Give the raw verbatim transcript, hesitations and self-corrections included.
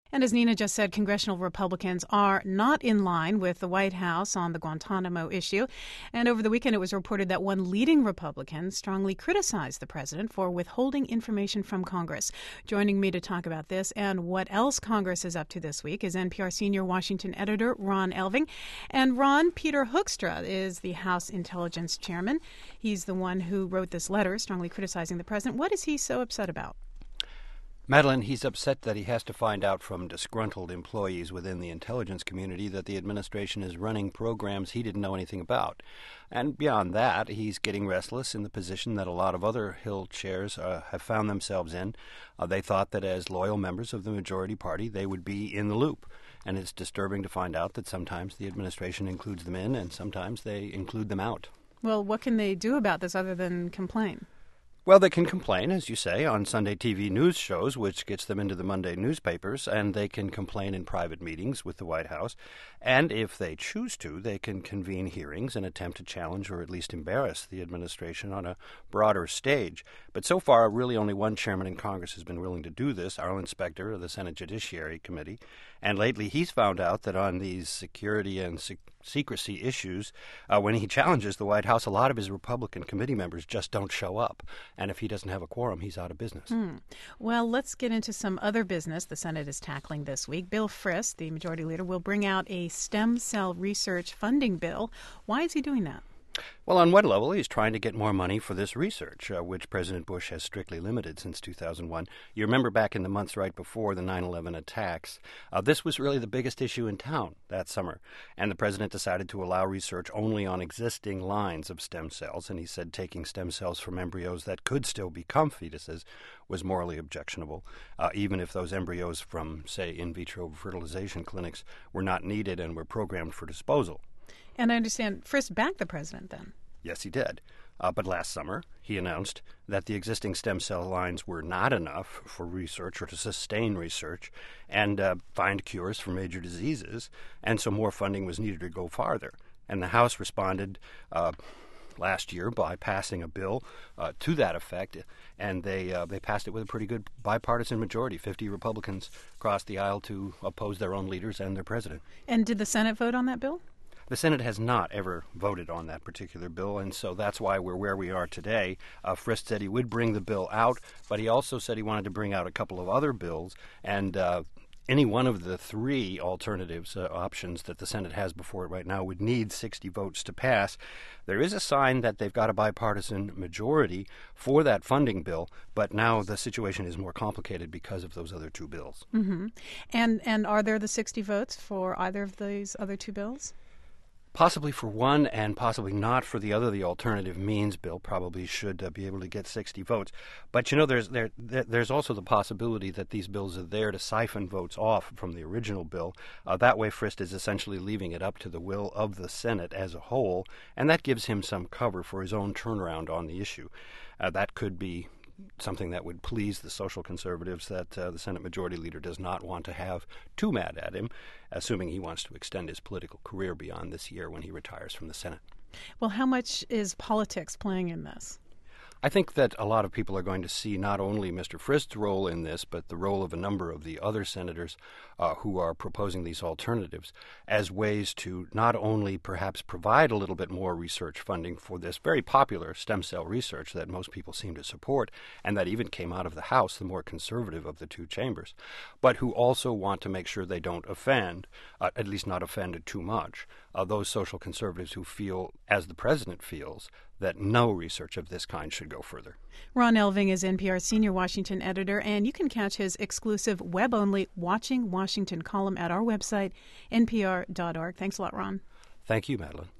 And as Nina just said, congressional Republicans are not in line with the White House on the Guantanamo issue. And over the weekend, it was reported that one leading Republican strongly criticized the president for withholding information from Congress. Joining me to talk about this and what else Congress is up to this week is N P R senior Washington editor Ron Elving. And Ron, Peter Hoekstra is the House Intelligence Chairman. He's the one who wrote this letter strongly criticizing the president. What is he so upset about? Madeline, he's upset that he has to find out from disgruntled employees within the intelligence community that the administration is running programs he didn't know anything about. And beyond that, he's getting restless in the position that a lot of other Hill chairs uh, have found themselves in. Uh, they thought that as loyal members of the majority party, they would be in the loop. And it's disturbing to find out that sometimes the administration includes them in and sometimes they include them out. Well, what can they do about this other than complain? Well, they can complain, as you say, on Sunday T V news shows, which gets them into the Monday newspapers, and they can complain in private meetings with the White House. And if they choose to, they can convene hearings and attempt to challenge or at least embarrass the administration on a broader stage. But so far, really only one chairman in Congress has been willing to do this, Arlen Specter of the Senate Judiciary Committee. And lately he's found out that on these security and se- secrecy issues, uh, when he challenges the White House, a lot of his Republican committee members just don't show up. And if he doesn't have a quorum, he's out of business. Hmm. Well, let's get into some other business the Senate is tackling this week. Bill Frist, the majority leader, will bring out a stem cell research funding bill. Why is he doing that? Well, on one level, he's trying to get more money for this research, uh, which President Bush has strictly limited since two thousand one. You remember back in the months right before the nine eleven attacks, uh, this was really the biggest issue in town that summer. And the president decided to allow research only on existing lines of stem cells. And he said taking stem cells from embryos that could still become fetuses was morally objectionable, uh, even if those embryos from, say, in vitro fertilization clinics were not needed and were programmed for disposal. And I understand Frist backed the president then. Yes, he did. Uh, but last summer, he announced that the existing stem cell lines were not enough for research or to sustain research and uh, find cures for major diseases, and so more funding was needed to go farther. And the House responded uh, last year by passing a bill uh, to that effect, and they uh, they passed it with a pretty good bipartisan majority. fifty Republicans crossed the aisle to oppose their own leaders and their president. And did the Senate vote on that bill? The Senate has not ever voted on that particular bill, and so that's why we're where we are today. Uh, Frist said he would bring the bill out, but he also said he wanted to bring out a couple of other bills, and uh, any one of the three alternatives, uh, options that the Senate has before it right now would need sixty votes to pass. There is a sign that they've got a bipartisan majority for that funding bill, but now the situation is more complicated because of those other two bills. Mm-hmm. And, and are there the sixty votes for either of these other two bills? Possibly for one and possibly not for the other. The alternative means bill probably should uh, be able to get sixty votes. But, you know, there's there, there's also the possibility that these bills are there to siphon votes off from the original bill. Uh, that way, Frist is essentially leaving it up to the will of the Senate as a whole, and that gives him some cover for his own turnaround on the issue. Uh, that could be something that would please the social conservatives that uh, the Senate Majority Leader does not want to have too mad at him, assuming he wants to extend his political career beyond this year when he retires from the Senate. Well, how much is politics playing in this? I think that a lot of people are going to see not only Mister Frist's role in this, but the role of a number of the other senators uh, who are proposing these alternatives as ways to not only perhaps provide a little bit more research funding for this very popular stem cell research that most people seem to support and that even came out of the House, the more conservative of the two chambers, but who also want to make sure they don't offend, uh, at least not offend too much, uh, those social conservatives who feel, as the president feels, that no research of this kind should go further. Ron Elving is N P R's senior Washington editor, and you can catch his exclusive web-only Watching Washington column at our website, N P R dot org. Thanks a lot, Ron. Thank you, Madeline.